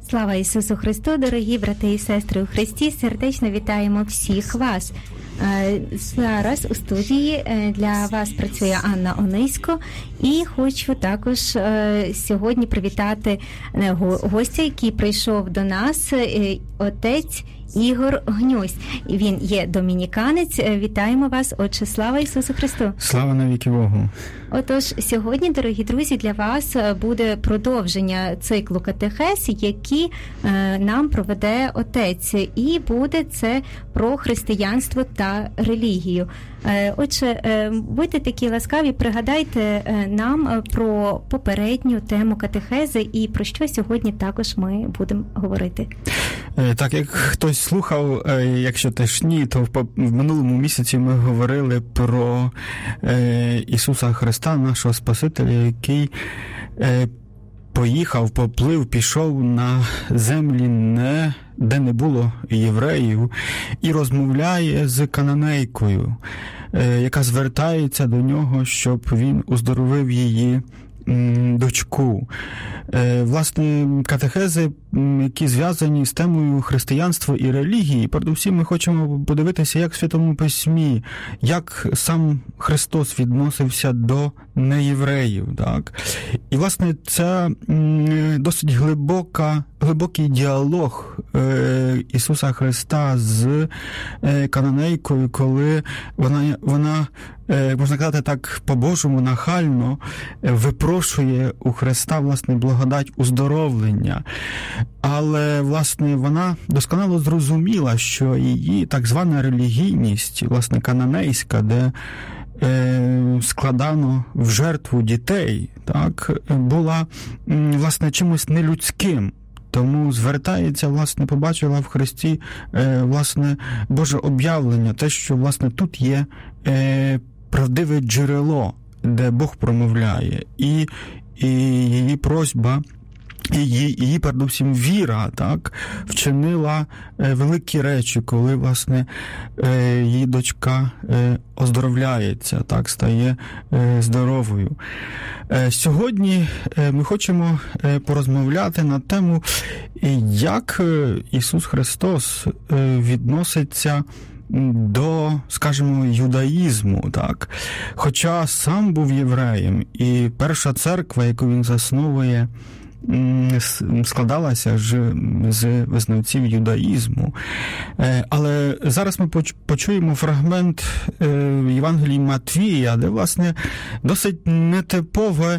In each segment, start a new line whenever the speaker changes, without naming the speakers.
Слава Ісусу Христу, дорогі брати і сестри у Христі, сердечно вітаємо всіх вас. Зараз у студії для вас працює Анна Онисько і хочу також сьогодні привітати гостя, який прийшов до нас, отець Ігор Гнюсь. Він є домініканець. Вітаємо вас, отче. Слава Ісусу Христу!
Слава навіки Богу!
Отож, сьогодні, дорогі друзі, для вас буде продовження циклу катехез, які нам проведе отець. І буде це про християнство та релігію. Отже, будьте такі ласкаві, пригадайте нам про попередню тему катехези і про що сьогодні також ми будемо говорити.
Так, як хтось слухав, якщо теж ні, то в минулому місяці ми говорили про Ісуса Христа, нашого Спасителя, який поплив, пішов на землі, де не було євреїв, і розмовляє з кананейкою, яка звертається до нього, щоб він уздоровив її дочку. Власне, катехези, які зв'язані з темою християнства і релігії, передусім ми хочемо подивитися, як в Святому Письмі, як сам Христос відносився до неєвреїв, так? І, власне, це досить глибокий діалог Ісуса Христа з кананейкою, коли вона, можна казати так, по-божому, нахально випрошує у Христа, власне, благодать уздоровлення. Але, власне, вона досконало зрозуміла, що її так звана релігійність, власне, кананейська, де складано в жертву дітей, так, була, власне, чимось нелюдським. Тому звертається, власне, побачила в Христі, власне, Боже об'явлення, те, що, власне, тут є правдиве джерело, де Бог промовляє, і її просьба, її передусім віра, так, вчинила великі речі, коли, власне, її дочка оздоровляється, так, стає здоровою. Сьогодні ми хочемо порозмовляти на тему, як Ісус Христос відноситься до, скажімо, юдаїзму, так. Хоча сам був євреєм, і перша церква, яку він засновує, складалася ж з визнавців юдаїзму. Але зараз ми почуємо фрагмент Євангелії Матвія, де, власне, досить нетипове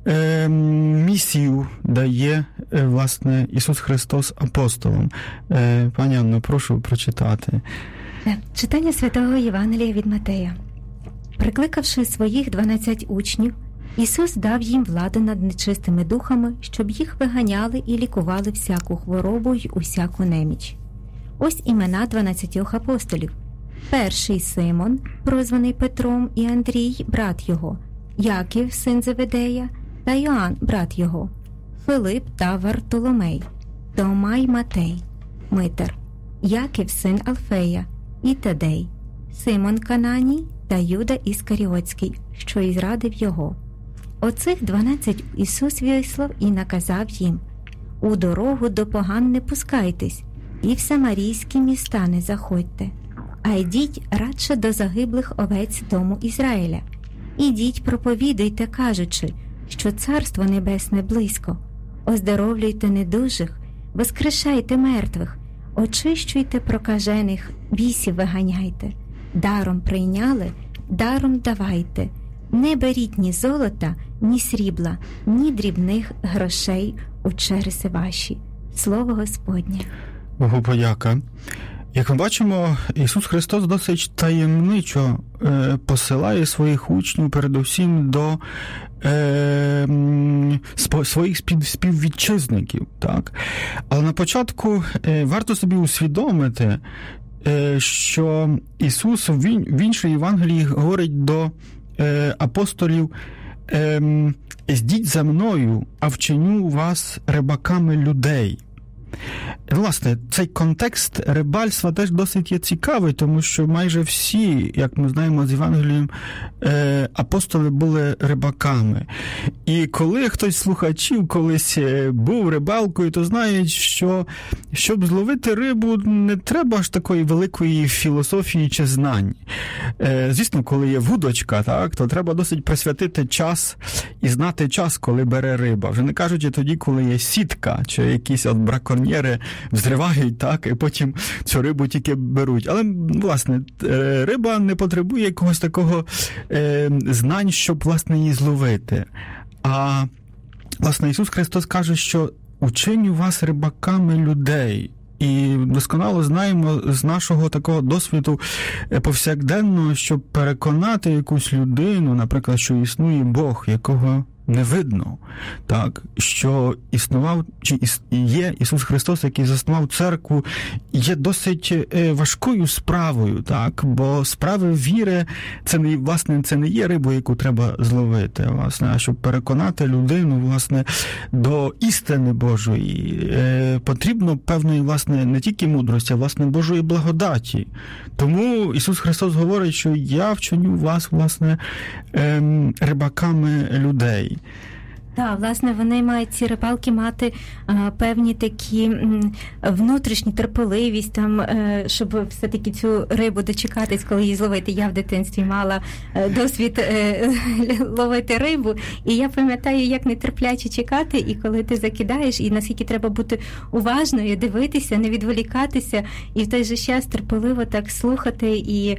місію дає, власне, Ісус Христос апостолам. Пані Анно, прошу прочитати.
Читання Святого Євангелія від Матея. Прикликавши своїх 12 учнів, Ісус дав їм владу над нечистими духами, щоб їх виганяли і лікували всяку хворобу й усяку неміч. Ось імена 12 апостолів. Перший Симон, прозваний Петром, і Андрій, брат його, Яків, син Зеведея, та Йоанн, брат його, Филип та Вартоломей, Томай Матей, Митер, Яків, син Алфея, і Тадей, Симон Кананій та Юда Іскаріотський, що й зрадив його. Оцих 12 Ісус вислав і наказав їм: у дорогу до поган не пускайтесь, і в самарійські міста не заходьте, а йдіть радше до загиблих овець дому Ізраїля. Ідіть, проповідуйте, кажучи, що Царство Небесне близько. Оздоровлюйте недужих, воскрешайте мертвих, очищуйте прокажених, бісів виганяйте. Даром прийняли, даром давайте. Не беріть ні золота, ні срібла, ні дрібних грошей у череси ваші. Слово Господнє.
Богу подяка. Як ми бачимо, Ісус Христос досить таємничо посилає своїх учнів передусім до своїх співвітчизників. Так? Але на початку варто собі усвідомити, що Ісус в іншій Євангелії говорить до апостолів: «Здіть за мною, а вчиню вас рибаками людей». Власне, цей контекст рибальства теж досить є цікавий, тому що майже всі, як ми знаємо з Євангелієм, апостоли були рибаками. І коли хтось з слухачів колись був рибалкою, то знають, що щоб зловити рибу, не треба ж такої великої філософії чи знань. Звісно, коли є вудочка, так, то треба досить присвятити час і знати час, коли бере риба. Вже не кажучи тоді, коли є сітка, чи якісь от браконьєри взривають, так, і потім цю рибу тільки беруть. Але, власне, риба не потребує якогось такого знань, щоб, власне, її зловити. А, власне, Ісус Христос каже, що «учиню вас рибаками людей». І досконало знаємо з нашого такого досвіду повсякденного, щоб переконати якусь людину, наприклад, що існує Бог, якого не видно, так, що існував, чи є Ісус Христос, який заснував церкву, є досить важкою справою, так, бо справи віри, це не, власне, це не є рибу, яку треба зловити, власне, а щоб переконати людину, власне, до істини Божої, потрібно певної, власне, не тільки мудрості, а, власне, Божої благодаті. Тому Ісус Христос говорить, що я вчиню вас, власне, рибаками людей.
Так, власне, вони мають, ці рибалки, мати певні такі внутрішні терпеливість, там, щоб все-таки цю рибу дочекатись, коли її зловити. Я в дитинстві мала досвід ловити рибу, і я пам'ятаю, як нетерпляче чекати, і коли ти закидаєш, і наскільки треба бути уважною, дивитися, не відволікатися, і в той же час терпеливо так слухати, і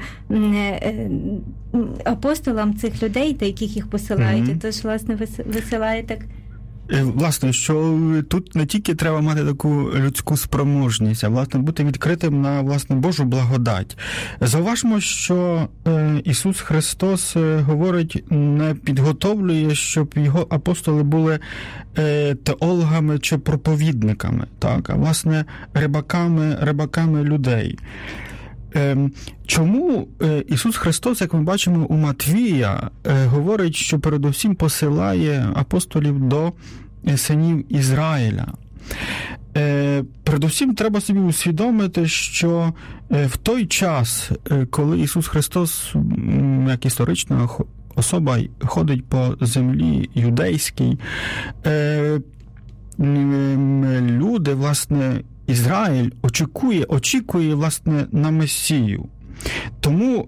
апостолам цих людей, до яких їх посилають, тож, власне, висилає так.
Власне, що тут не тільки треба мати таку людську спроможність, а, власне, бути відкритим на, власне, Божу благодать. Зауважмо, що Ісус Христос говорить, не підготовлює, щоб його апостоли були теологами чи проповідниками, так, а, власне, рибаками людей. Чому Ісус Христос, як ми бачимо у Матвія, говорить, що передусім посилає апостолів до синів Ізраїля? Передусім треба собі усвідомити, що в той час, коли Ісус Христос, як історична особа, ходить по землі юдейській, люди, власне, Ізраїль очікує, власне, на Месію. Тому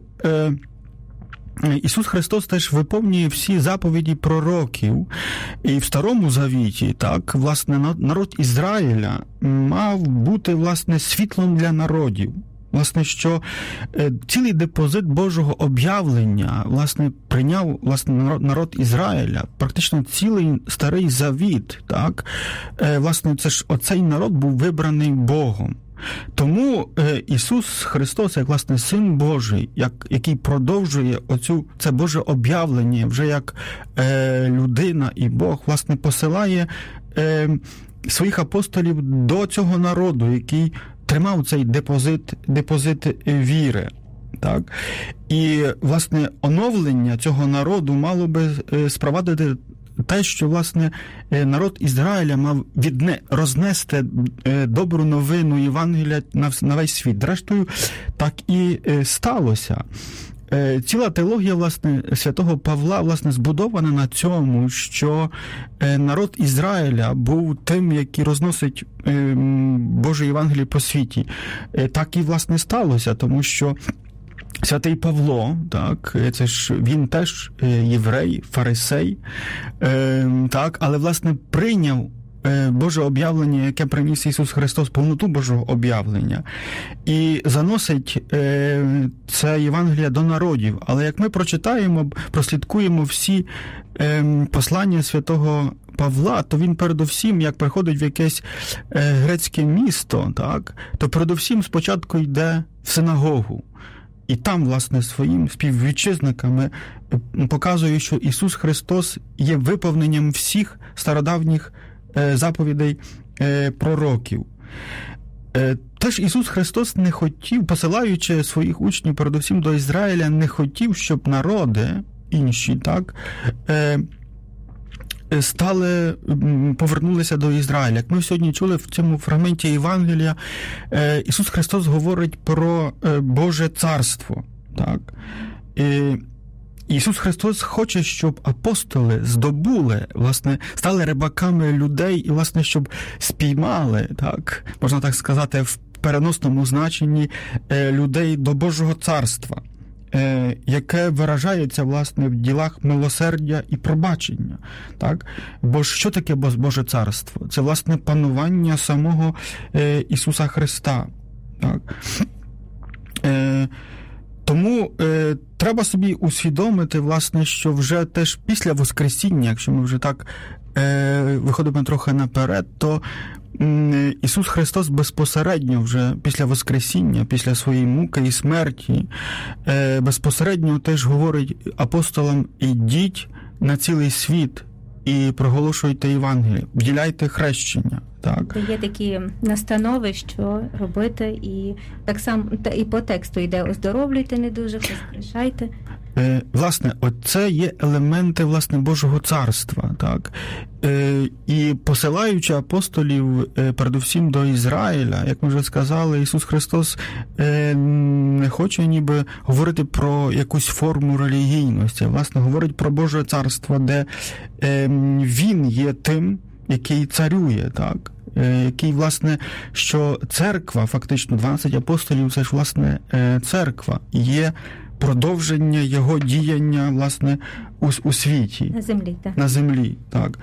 Ісус Христос теж виповнює всі заповіді пророків. І в Старому Завіті, так, власне, народ Ізраїля мав бути, власне, світлом для народів. Власне, що цілий депозит Божого об'явлення, власне, прийняв, власне, народ Ізраїля, практично цілий Старий Завіт, так? Власне, це ж оцей народ був вибраний Богом. Тому Ісус Христос, як, власне, Син Божий, який продовжує це Боже об'явлення, вже як людина і Бог, власне, посилає своїх апостолів до цього народу, який тримав цей депозит віри. Так? І, власне, оновлення цього народу мало би спровадити те, що, власне, народ Ізраїля мав рознести добру новину Євангелія на весь світ. Зрештою, так і сталося. Ціла теологія, власне, святого Павла, власне, збудована на цьому, що народ Ізраїля був тим, який розносить Боже Євангеліє по світі. Так і, власне, сталося, тому що святий Павло, так, це ж він теж єврей, фарисей, так, але, власне, прийняв Боже об'явлення, яке приніс Ісус Христос, повноту Божого об'явлення, і заносить це Євангеліє до народів. Але як ми прочитаємо, прослідкуємо всі послання святого Павла, то він передусім, як приходить в якесь грецьке місто, так, то передусім спочатку йде в синагогу. І там, власне, своїм співвітчизниками показує, що Ісус Христос є виповненням всіх стародавніх заповідей пророків. Теж Ісус Христос не хотів, посилаючи своїх учнів передусім до Ізраїля, не хотів, щоб народи інші, так, повернулися до Ізраїля. Як ми сьогодні чули в цьому фрагменті Євангелія, Ісус Христос говорить про Боже царство. Так? Ісус Христос хоче, щоб апостоли здобули, власне, стали рибаками людей і, власне, щоб спіймали, так, можна так сказати, в переносному значенні людей до Божого царства, яке виражається, власне, в ділах милосердя і пробачення. Так? Бо що таке Боже царство? Це, власне, панування самого Ісуса Христа. Так? Тому треба собі усвідомити, власне, що вже теж після Воскресіння, якщо ми вже так виходимо трохи наперед, то Ісус Христос безпосередньо вже після Воскресіння, після своєї муки і смерті, безпосередньо теж говорить апостолам: ідіть на цілий світ і проголошуйте Євангеліє, вділяйте хрещення. Так.
Є такі настанови, що робити, і так само і по тексту йде: оздоровлюйте недужих, воскрешайте.
Власне, оце є елементи, власне, Божого царства, так. І посилаючи апостолів передусім до Ізраїля, як ми вже сказали, Ісус Христос не хоче ніби говорити про якусь форму релігійності, власне, говорить про Боже царство, де Він є тим, який царює, так, який, власне, що церква, фактично, 12 апостолів, це ж, власне, церква, є продовження його діяння, власне, у світі.
На землі, так.
На землі, так.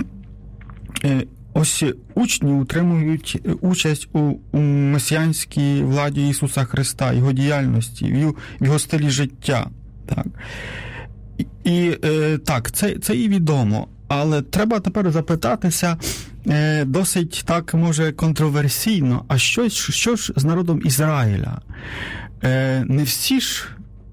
Ось учні утримують участь у месіанській владі Ісуса Христа, Його діяльності, в Його стилі життя, так. І так, це і відомо. Але треба тепер запитатися досить так, може, контроверсійно, а що ж з народом Ізраїля? Не всі ж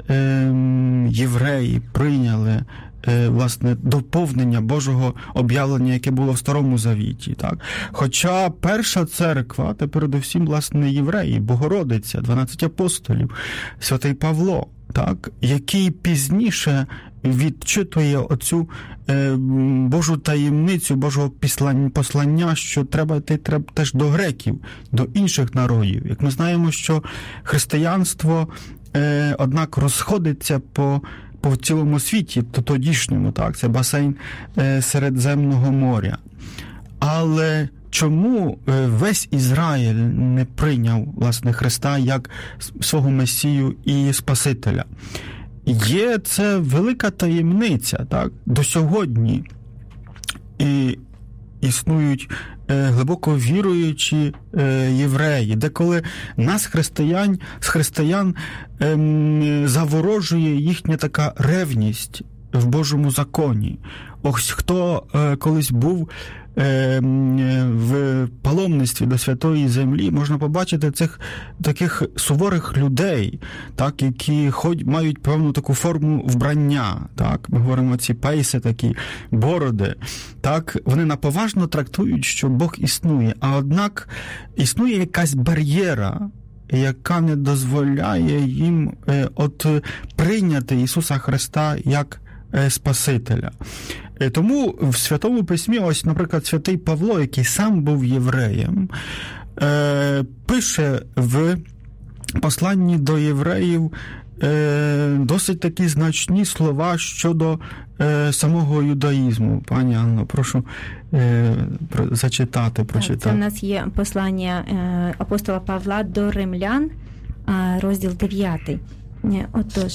євреї прийняли, власне, доповнення Божого об'явлення, яке було в Старому Завіті, так? Хоча перша церква, це передусім, власне, євреї, Богородиця, 12 апостолів, святий Павло, так? Який пізніше відчитує оцю Божу таємницю, Божого послання, що треба теж до греків, до інших народів. Як ми знаємо, що християнство, однак, розходиться по цілому світі, тодішньому, так, це басейн Середземного моря. Але чому весь Ізраїль не прийняв, власне, Христа як свого Месію і Спасителя? Є це велика таємниця, так? До сьогодні існують глибоко віруючі євреї, деколи нас, християн, заворожує їхня така ревність в Божому законі. Ось хто колись був в паломництві до Святої Землі, можна побачити цих таких суворих людей, так, які мають певну таку форму вбрання, так, ми говоримо ці пейси такі, бороди, так, вони наповажно трактують, що Бог існує, а однак існує якась бар'єра, яка не дозволяє їм прийняти Ісуса Христа як Спасителя. Тому в Святому Письмі, ось, наприклад, святий Павло, який сам був євреєм, пише в посланні до євреїв досить такі значні слова щодо самого юдаїзму. Пані Анно, прошу прочитати.
Це в нас є послання апостола Павла до римлян, розділ 9. Отож,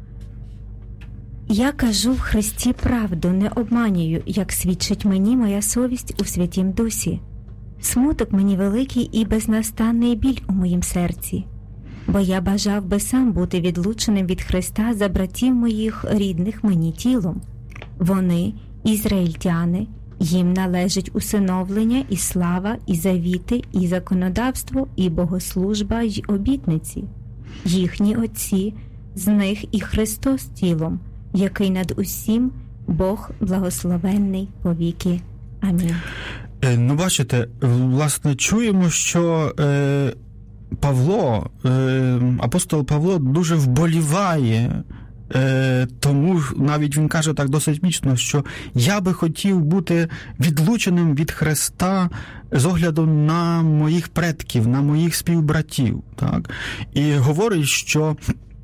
я кажу в Христі правду, не обманюю, як свідчить мені моя совість у Святім Дусі. Смуток мені великий і безнастанний біль у моїм серці, бо я бажав би сам бути відлученим від Христа за братів моїх рідних мені тілом. Вони, ізраїльтяни, їм належить усиновлення і слава, і завіти, і законодавство, і богослужба, й обітниці. Їхні отці, з них і Христос тілом, який над усім Бог благословенний повіки. Амінь.
Ну, бачите, власне, чуємо, що апостол Павло дуже вболіває Тому навіть він каже так досить міцно, що я би хотів бути відлученим від Христа з огляду на моїх предків, на моїх співбратів. Так? І говорить, що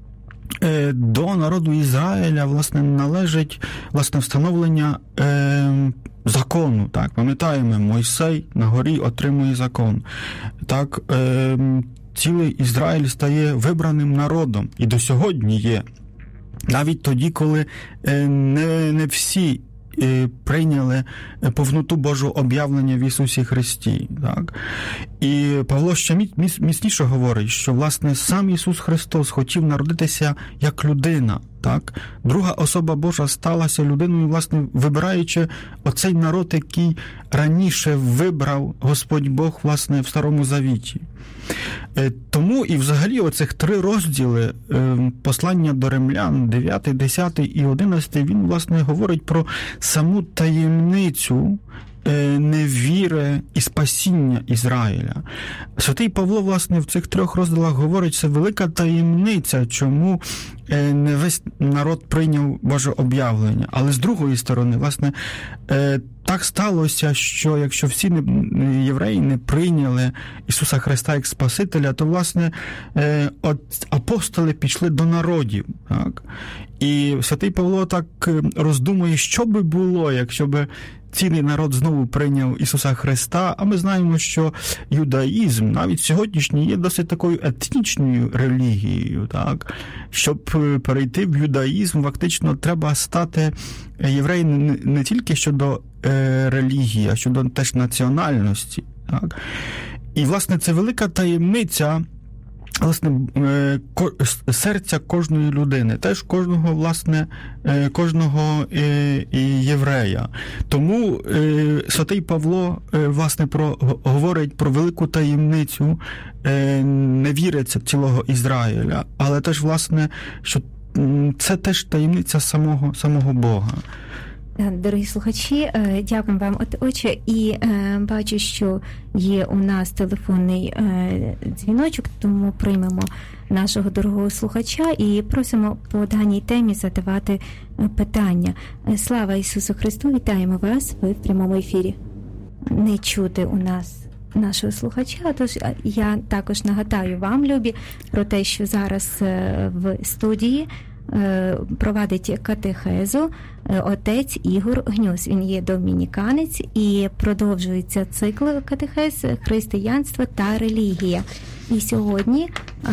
до народу Ізраїля, власне, належить, власне, встановлення закону. Так? Пам'ятаємо, Мойсей на горі отримує закон. Так? Цілий Ізраїль стає вибраним народом. І до сьогодні є. Навіть тоді, коли не всі прийняли повноту Божого об'явлення в Ісусі Христі. Так? І Павло ще міцніше говорить, що, власне, сам Ісус Христос хотів народитися як людина. Так? Друга особа Божа сталася людиною, власне, вибираючи оцей народ, який раніше вибрав Господь Бог, власне, в Старому Завіті. Тому і взагалі оцих 3 розділи послання до римлян, 9, 10 і 11, він, власне, говорить про саму таємницю невіри і спасіння Ізраїля. Святий Павло, власне, в цих 3 розділах говорить, це велика таємниця, чому не весь народ прийняв Боже об'явлення. Але з другої сторони, власне, так сталося, що якщо всі євреї не прийняли Ісуса Христа як Спасителя, то, власне, апостоли пішли до народів. Так? І святий Павло так роздумує, що би було, якщо би цілий народ знову прийняв Ісуса Христа, а ми знаємо, що юдаїзм, навіть сьогоднішній, є досить такою етнічною релігією. Так? Щоб перейти в юдаїзм, фактично треба стати євреєм не тільки щодо релігії, а щодо теж національності. Так? І, власне, це велика таємниця, власне, серця кожної людини, теж кожного, власне, кожного єврея. Тому святий Павло, власне, говорить про велику таємницю невіриця цілого Ізраїля, але теж, власне, що це теж таємниця самого Бога.
Дорогі слухачі, дякую вам, отче, і бачу, що є у нас телефонний дзвіночок, тому приймемо нашого дорогого слухача і просимо по даній темі задавати питання. Слава Ісусу Христу, вітаємо вас, ви в прямому ефірі. Не чути у нас нашого слухача, тож я також нагадаю вам, любі, про те, що зараз в студії провадить катехезу отець Ігор Гнюс. Він є домініканець і продовжується цикл катехез «Християнство та релігія». І сьогодні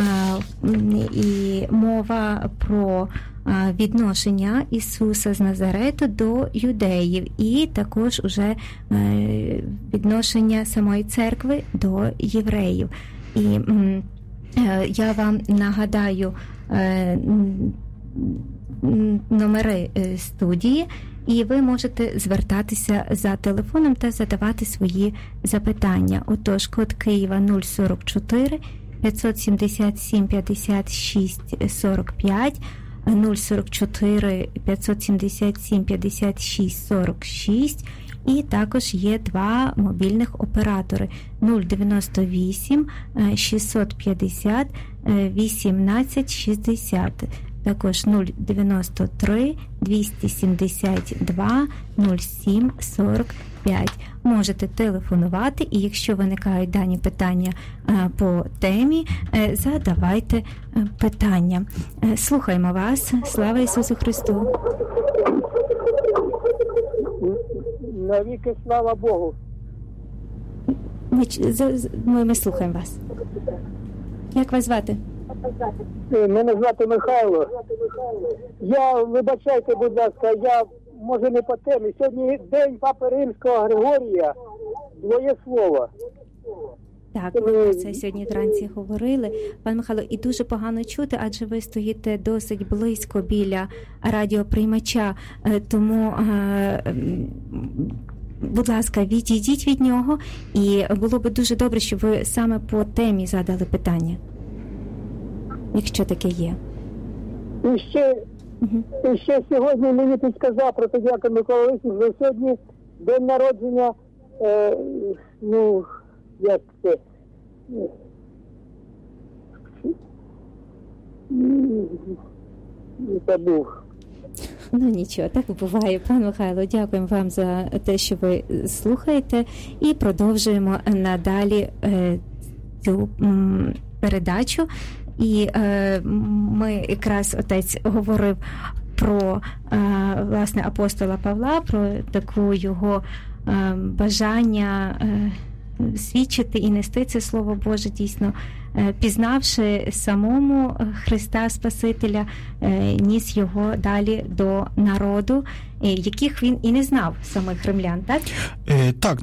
і мова про відношення Ісуса з Назарету до юдеїв і також уже відношення самої церкви до євреїв. І я вам нагадаю номери студії, і ви можете звертатися за телефоном та задавати свої запитання. Отож, код Києва 044 577 56 45, 044 577 56 46, і також є 2 мобільних оператори 098 650 18 60, також 093 272 07 45. Можете телефонувати, і якщо виникають дані питання по темі, задавайте питання. Слухаємо вас. Слава Ісусу Христу!
Навіки слава Богу.
Ми слухаємо вас. Як вас звати?
Мене звати Михайло. Вибачайте, будь ласка, я, може, не по темі. Сьогодні день Папи Римського Григорія, двоєслова.
Так, ми про це сьогодні вранці говорили. Пан Михайло, і дуже погано чути, адже ви стоїте досить близько біля радіоприймача, тому, будь ласка, відійдіть від нього, і було б дуже добре, щоб ви саме по темі задали питання, якщо таке є.
І ще сьогодні мені підказав протодіакон Микола Лисюк, що сьогодні день народження, як це, це був.
Ну нічого, так буває. Пан Михайло, дякуємо вам за те, що ви слухаєте, і продовжуємо надалі цю передачу. І ми якраз отець говорив про власне апостола Павла, про таку його бажання свідчити і нести це Слово Боже, дійсно, пізнавши самому Христа Спасителя, ніс його далі до народу, яких він і не знав, самих римлян, так?
Так,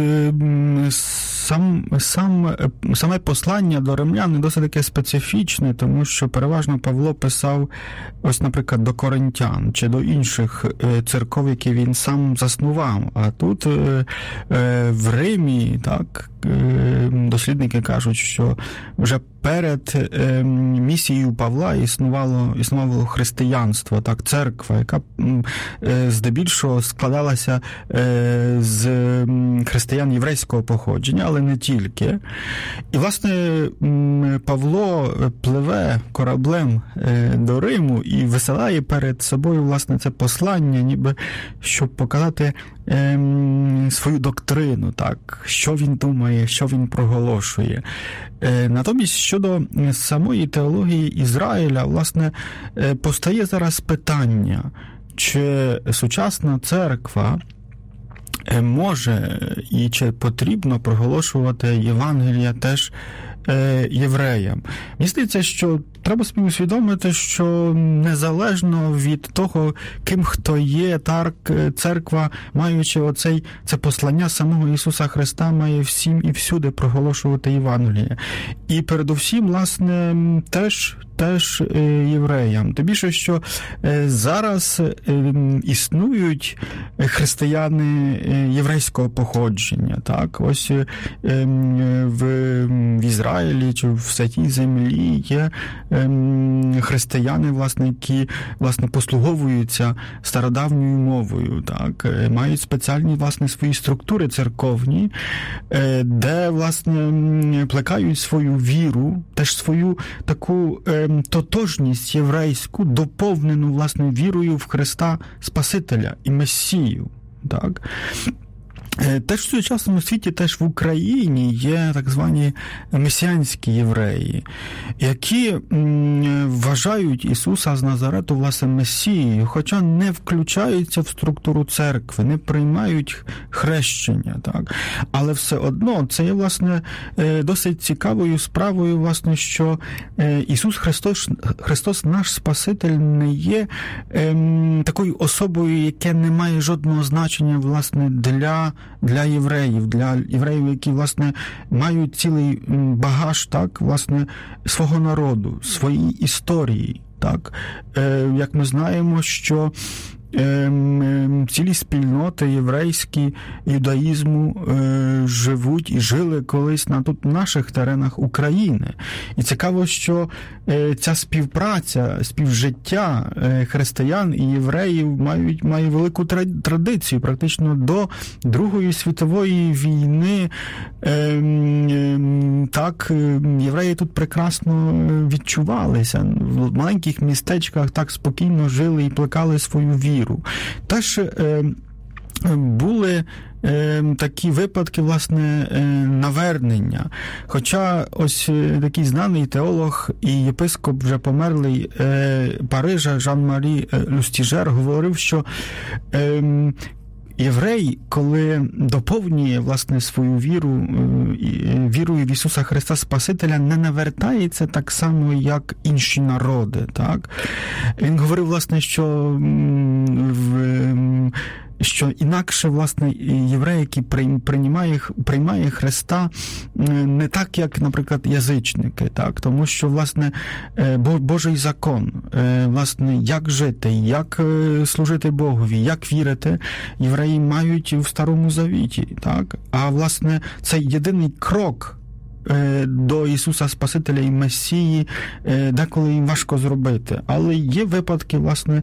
саме послання до римлян досить таке специфічне, тому що переважно Павло писав, ось, наприклад, до коринтян чи до інших церков, які він сам заснував. А тут в Римі, так, дослідники кажуть, що вже перед місією Павла існувало християнство, так, церква, яка здебільшого складалася з християн єврейського походження, але не тільки. І, власне, Павло пливе кораблем до Риму і висилає перед собою, власне, це послання, ніби щоб показати свою доктрину, так, що він думає, що він проголошує. Натомість, щодо самої теології Ізраїля, власне, постає зараз питання, чи сучасна церква може і чи потрібно проголошувати Євангелія теж євреям. Мені здається, що треба собі усвідомити, що незалежно від того, ким хто є, так, церква, маючи це послання самого Ісуса Христа, має всім і всюди проголошувати Євангеліє. І передусім, власне, теж євреям. Тим більше, що зараз існують християни єврейського походження. Так? Ось в Ізраїлі чи в Святій Землі є християни, власне, які, власне, послуговуються стародавньою мовою, так? Мають спеціальні, власне, свої структури церковні, де, власне, плекають свою віру, теж свою таку тотожність єврейську, доповнену, власне, вірою в Христа Спасителя і Месію. Так? Теж в сучасному світі, теж в Україні є так звані месіанські євреї, які вважають Ісуса з Назарету, власне, Месією, хоча не включаються в структуру церкви, не приймають хрещення. Так? Але все одно це є, власне, досить цікавою справою, власне, що Ісус Христос, наш Спаситель, не є такою особою, яке не має жодного значення, власне, для євреїв, які, власне, мають цілий багаж, так, власне, свого народу, своїй історії, так. Як ми знаємо, що цілі спільноти єврейські, юдаїзму живуть і жили колись на тут наших теренах України. І цікаво, що ця співпраця, співжиття християн і євреїв має велику традицію. Практично до Другої світової війни так, євреї тут прекрасно відчувалися. В маленьких містечках так спокійно жили і плекали свою віру. Теж були такі випадки, власне, навернення. Хоча ось такий знаний теолог і єпископ вже померлий Парижа Жан-Марі Люстіжер говорив, що єврей, коли доповнює, власне, свою вірою в Ісуса Христа Спасителя, не навертається так само, як інші народи. Так? Він говорив, власне, що інакше, власне, єврей, який приймає Христа, не так, як, наприклад, язичники, так? Тому що, власне, Божий закон, власне, як жити, як служити Богові, як вірити, євреї мають в Старому Завіті, так? А, власне, цей єдиний крок до Ісуса Спасителя і Месії деколи їм важко зробити. Але є випадки, власне,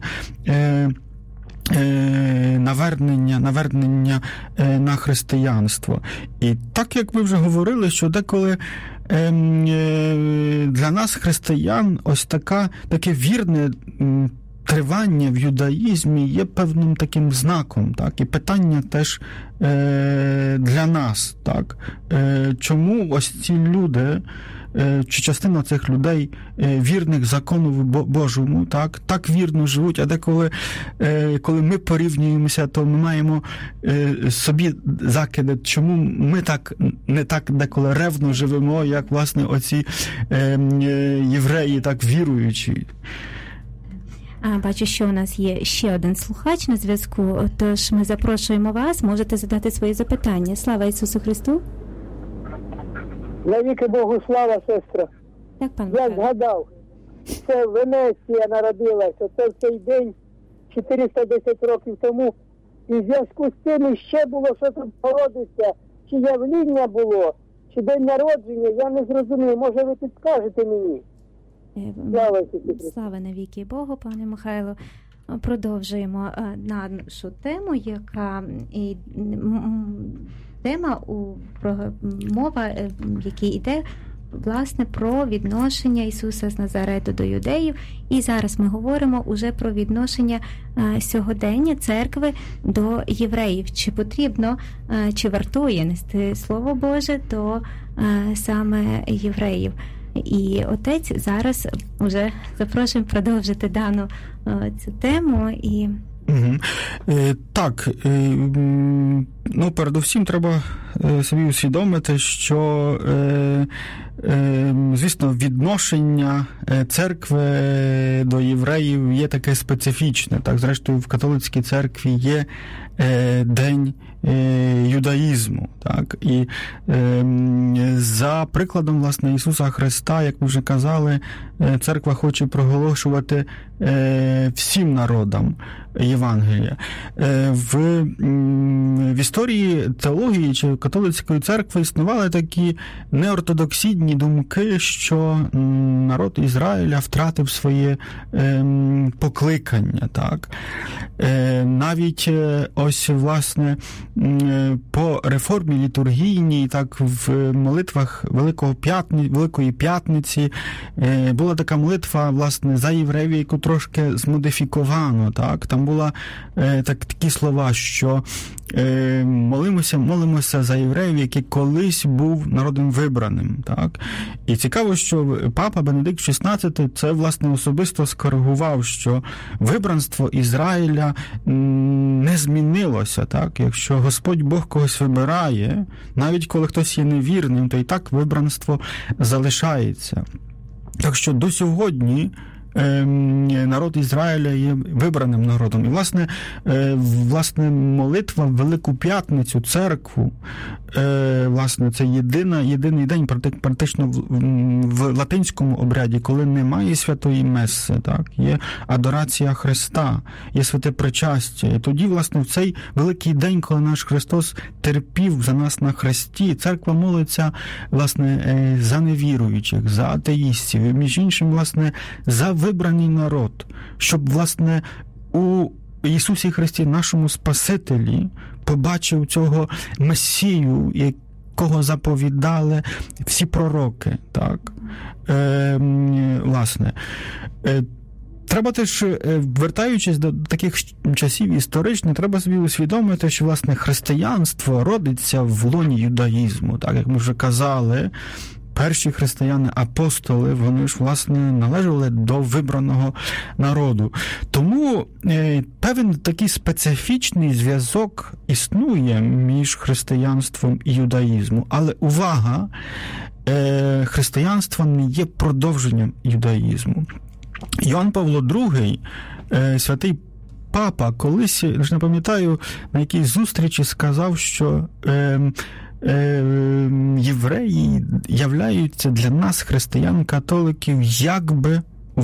навернення на християнство. І так, як ви вже говорили, що деколи для нас, християн, ось таке вірне тривання в юдаїзмі є певним таким знаком, так, і питання теж для нас, так, чому ось ці люди, чи частина цих людей вірних закону Божому, так вірно живуть, а деколи, коли ми порівнюємося, то ми маємо собі закиди, чому ми не так деколи ревно живемо, як, власне, оці євреї, так віруючі.
Бачу, що у нас є ще один слухач на зв'язку, тож ми запрошуємо вас, можете задати свої запитання. Слава Ісусу Христу!
Навіки Богу слава, сестра.
Так, пан
Я
Михайло.
згадав, це Венеція народилася, це в цей день 410 років тому. І в зв'язку з тим ще було, що тут породиться, чи явління було, чи день народження, я не зрозумів. Може, ви підскажете мені? Слава Ісусу Христу.
Слава навіки Богу, пане Михайло. Продовжуємо нашу тему, яка і тема мова, в якій йде, власне, про відношення Ісуса з Назарету до юдеїв. І зараз ми говоримо уже про відношення сьогодення церкви до євреїв. Чи потрібно, чи вартує нести Слово Боже до саме євреїв. І отець зараз уже запрошуємо продовжити дану цю тему. І...
Так, ну, передусім треба собі усвідомити, що, звісно, відношення церкви до євреїв є таке специфічне. Так, зрештою, в католицькій церкві є День юдаїзму. Так, і за прикладом, власне, Ісуса Христа, як ми вже казали, церква хоче проголошувати всім народам Євангелія. В історії теології чи католицької церкви існували такі неортодоксійні думки, що народ Ізраїля втратив своє покликання. Так? Навіть ось, власне, по реформі літургійній, так, в молитвах Великої П'ятниці була така молитва, власне, за євреїв, яку трошки змодифіковано. Так? Там була такі слова, що молимося за євреїв, який колись був народом вибраним. Так? І цікаво, що папа Бенедикт XVI це, власне, особисто скоригував, що вибранство Ізраїля не змінилося. Так? Якщо Господь Бог когось вибирає, навіть коли хтось є невірним, то і так вибранство залишається. Так що до сьогодні народ Ізраїля є вибраним народом. І, власне, молитва в Велику П'ятницю, церкву, власне, це єдиний день, практично в латинському обряді, коли немає святої меси, так, є адорація Христа, є святе причастя. І тоді, власне, в цей великий день, коли наш Христос терпів за нас на хресті, церква молиться, власне, за невіруючих, за атеїстів, і, між іншим, власне, за вибраний народ, щоб, власне, у Ісусі Христі, нашому Спасителі, побачив цього Месію, якого заповідали всі пророки. Так? Власне, треба теж, вертаючись до таких часів історичних, треба собі усвідомити, що, власне, християнство родиться в лоні юдаїзму. Так, як ми вже казали, перші християни-апостоли, вони ж, власне, належали до вибраного народу. Тому певен такий специфічний зв'язок існує між християнством і юдаїзмом. Але увага, християнство не є продовженням юдаїзму. Йоанн Павло II, святий папа, колись, не пам'ятаю, на якійсь зустрічі сказав, що євреї являються для нас, християн-католиків, якби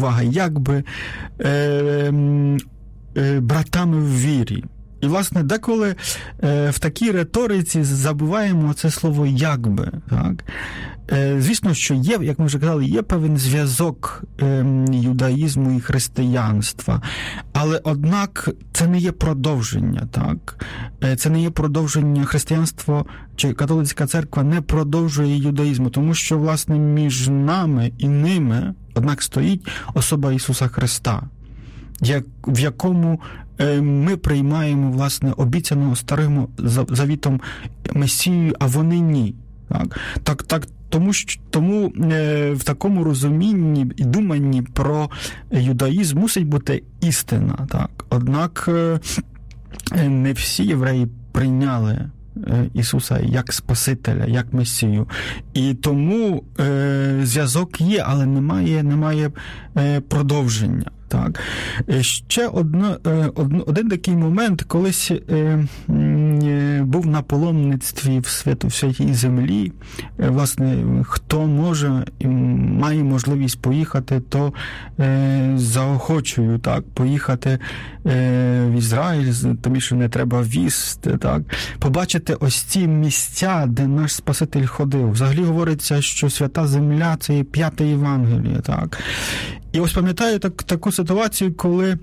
братами в вірі. І, власне, деколи в такій риториці забуваємо це слово «якби». Так? Звісно, що є, як ми вже казали, є певен зв'язок юдаїзму і християнства, але, однак, це не є продовження, так? Це не є продовження християнства, чи католицька церква не продовжує юдаїзму, тому що, власне, між нами і ними, однак, стоїть особа Ісуса Христа. в якому ми приймаємо, власне, обіцяного Старим Завітом Месію, а вони ні. Так, тому в такому розумінні і думанні про юдаїзм мусить бути істина. Так? Однак не всі євреї прийняли Ісуса як Спасителя, як Месію. І тому зв'язок є, але немає продовження. Так. Ще один такий момент, колись був на паломництві в святій землі. Власне, хто може і має можливість поїхати, то заохочую, так, поїхати в Ізраїль, тому що не треба віз, так, побачити ось ці місця, де наш Спаситель ходив. Взагалі говориться, що свята земля – це є 5-те Євангеліє, так. І ось пам'ятаю таку ситуацію, коли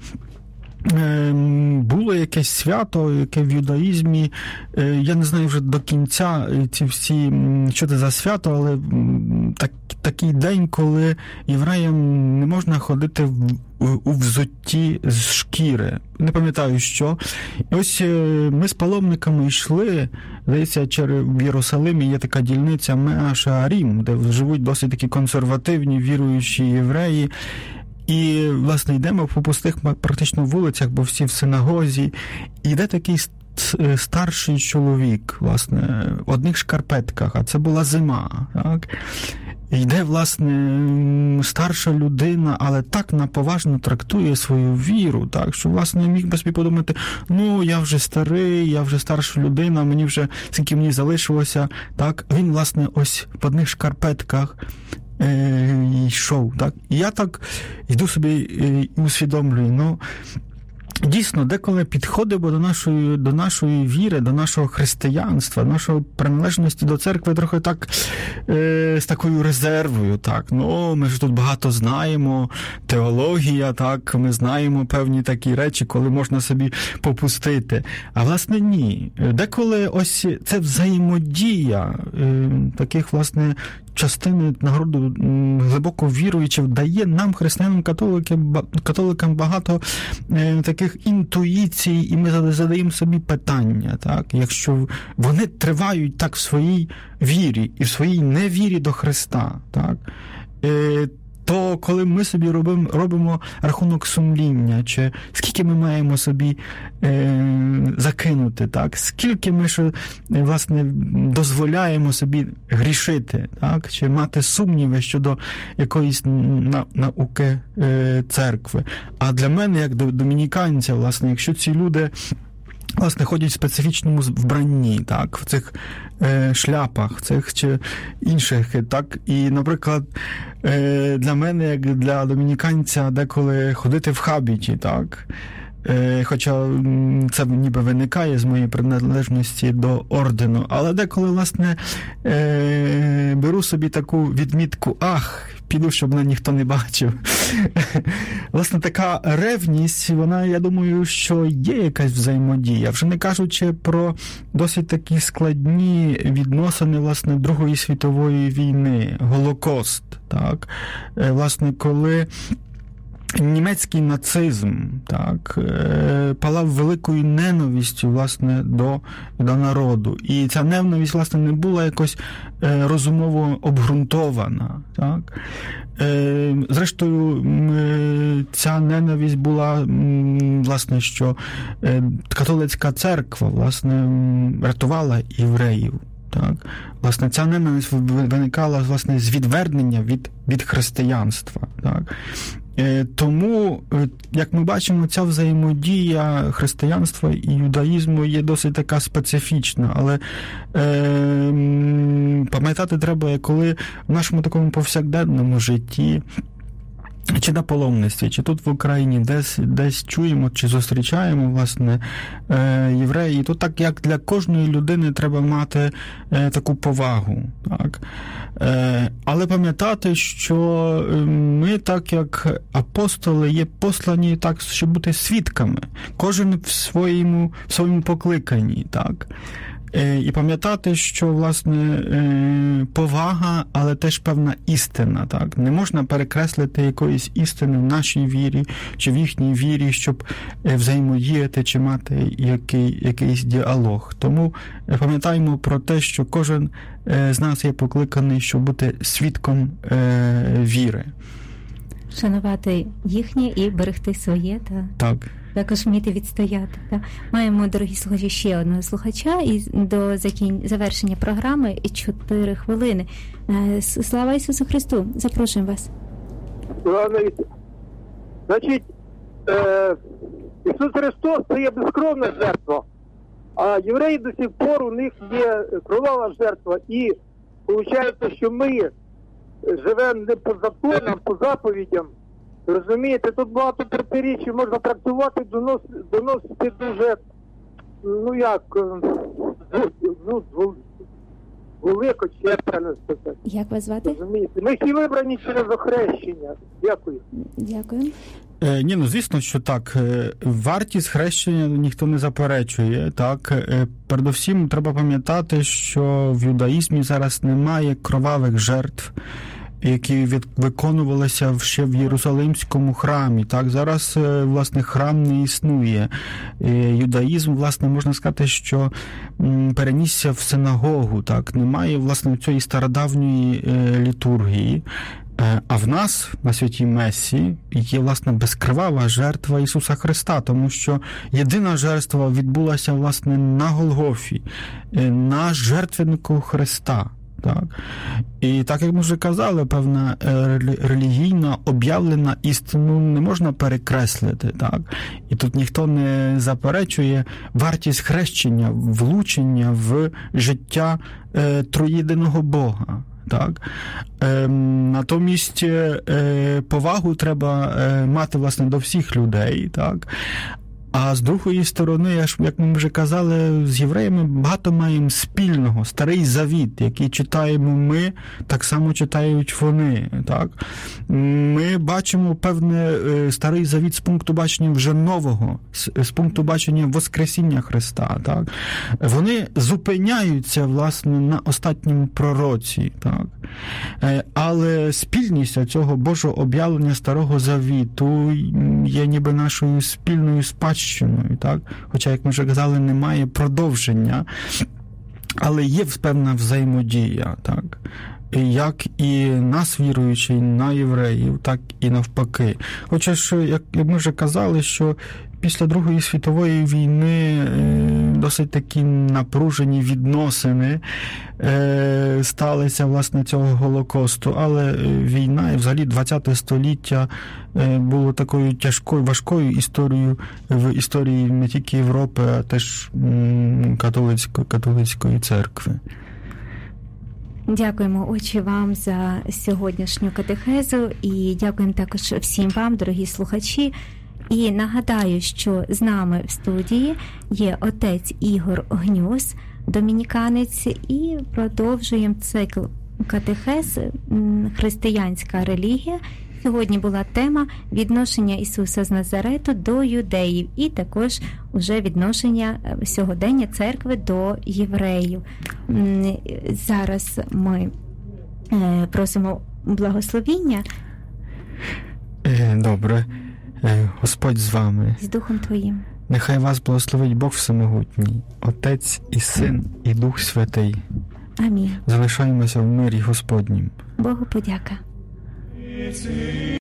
було якесь свято, яке в юдаїзмі, я не знаю вже до кінця ці всі, що це за свято, але такий день, коли євреям не можна ходити у взутті з шкіри. Не пам'ятаю, що. І ось ми з паломниками йшли, здається, в Єрусалимі є така дільниця Меа Шеарім, де живуть досить такі консервативні, віруючі євреї. І, власне, йдемо по пустих практично вулицях, бо всі в синагозі. І йде такий старший чоловік, власне, в одних шкарпетках, а це була зима, так? Йде, власне, старша людина, але так наповажно трактує свою віру, так, що, власне, міг би собі подумати, я вже старий, я вже старша людина, мені вже, скільки мені залишилося, так. Він, власне, ось в одних шкарпетках йшов, так. І я так йду собі і усвідомлюю, дійсно, деколи підходимо до нашої віри, до нашого християнства, нашої приналежності до церкви трохи так з такою резервою, так. Ми ж тут багато знаємо, теологія, так, ми знаємо певні такі речі, коли можна собі попустити. А, власне, ні. Деколи ось це взаємодія таких, власне, частини народу глибоко віруючих дає нам, християнам-католикам, багато таких інтуїцій, і ми задаємо собі питання, так? Якщо вони тривають так в своїй вірі і в своїй невірі до Христа, так? То коли ми собі робимо рахунок сумління, чи скільки ми маємо собі закинути, так? Скільки ми, власне, дозволяємо собі грішити, так? Чи мати сумніви щодо якоїсь науки церкви. А для мене, як домініканця, власне, якщо ці люди, власне, ходять в специфічному вбранні, так, в цих шляпах, цих чи інших, так, і, наприклад, для мене, як для домініканця, деколи ходити в хабіті, так, хоча це ніби виникає з моєї приналежності до ордену, але деколи, власне, беру собі таку відмітку, піду, щоб мене ніхто не бачив. Власне, така ревність, вона, я думаю, що є якась взаємодія. Вже не кажучи про досить такі складні відносини, власне, Другої світової війни, Голокост, так? Власне, коли німецький нацизм, так, палав великою ненавистю, власне, до народу. І ця ненависть, власне, не була якось розумово обґрунтована, так. Зрештою, ця ненависть була, власне, що католицька церква, власне, рятувала євреїв. Так. Власне, ця ненависть виникала, власне, з відвернення від християнства. Так. Тому, як ми бачимо, ця взаємодія християнства і юдаїзму є досить така специфічна, але пам'ятати треба, коли в нашому такому повсякденному житті, чи на паломництві, чи тут в Україні, десь чуємо, чи зустрічаємо, власне, євреї, то так, як для кожної людини треба мати таку повагу, так. Але пам'ятати, що ми, так як апостоли, є послані так, щоб бути свідками, кожен в своєму покликанні, так. І пам'ятати, що, власне, повага, але теж певна істина, так? Не можна перекреслити якоїсь істини в нашій вірі чи в їхній вірі, щоб взаємодіяти чи мати якийсь діалог. Тому пам'ятаємо про те, що кожен з нас є покликаний, щоб бути свідком віри.
Шанувати їхнє і берегти своє,
так.
Також вміти відстояти. Так. Маємо, дорогі слухачі, ще одного слухача, і до завершення програми 4 хвилини. Слава Ісусу Христу! Запрошуємо вас.
Значить, Ісус Христос – це є безкровна жертва, а євреї до сих пор, у них є кровава жертва, і виходить, що ми живемо не по законам, по заповідям. Розумієте, тут багато протирічень, можна працювати, доносити дуже, велико, чи як правильно сказати.
Як вас звати?
Розумієте, ми всі вибрані через охрещення. Дякую.
Дякую.
Звісно, що так. Вартість хрещення ніхто не заперечує. Так, передусім треба пам'ятати, що в юдаїзмі зараз немає кровавих жертв, які виконувалися ще в Єрусалимському храмі. Так, зараз, власне, храм не існує. Юдаїзм, власне, можна сказати, що перенісся в синагогу. Так, немає, власне, цієї стародавньої літургії. А в нас, на Святій Месі, є, власне, безкривава жертва Ісуса Христа, тому що єдина жертва відбулася, власне, на Голгофі, на жертвеннику Христа. Так. І так, як ми вже казали, певна релігійна, об'явлена істину не можна перекреслити. Так. І тут ніхто не заперечує вартість хрещення, влучення в життя троєдиного Бога. Так. Натомість повагу треба мати, власне, до всіх людей. Так. А з другої сторони, як ми вже казали, з євреями багато маємо спільного. Старий Завіт, який читаємо ми, так само читають вони. Так? Ми бачимо, певне, Старий Завіт з пункту бачення вже нового, з пункту бачення Воскресіння Христа. Так? Вони зупиняються, власне, на останньому пророці. Так? Але спільність цього Божого об'явлення Старого Завіту є ніби нашою спільною спадщиною. Так? Хоча, як ми вже казали, немає продовження, але є певна взаємодія, так? Як і нас, віруючих, на євреїв, так і навпаки. Хоча ж, як ми вже казали, що після Другої світової війни досить такі напружені відносини сталися, власне, цього Голокосту. Але війна і взагалі ХХ століття було такою тяжкою, важкою історією в історії не тільки Європи, а теж католицької церкви.
Дякуємо, отче, вам за сьогоднішню катехезу і дякуємо також всім вам, дорогі слухачі. І нагадаю, що з нами в студії є отець Ігор Гнюс, домініканець, і продовжуємо цикл катехез «Християнська релігія». Сьогодні була тема відношення Ісуса з Назарету до юдеїв і також уже відношення сьогодення церкви до євреїв. Зараз ми просимо благословіння.
Добре. Господь з вами.
З Духом Твоїм.
Нехай вас благословить Бог Всемогутній, Отець і Син, і Дух Святий.
Амінь.
Залишаємося в мирі Господнім.
Богу подяка.